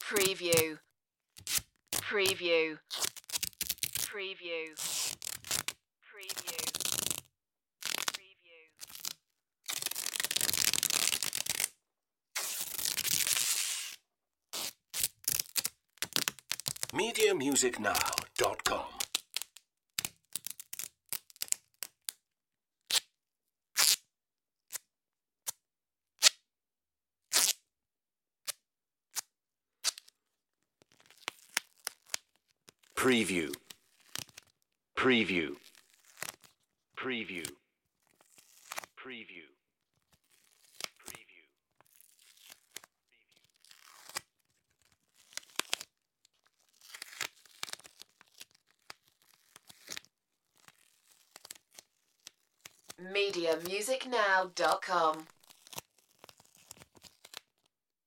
Preview. Preview. Preview. Preview. Preview. MediaMusicNow.com. Preview. Preview. Preview. Preview. Preview. MediaMusicNow.com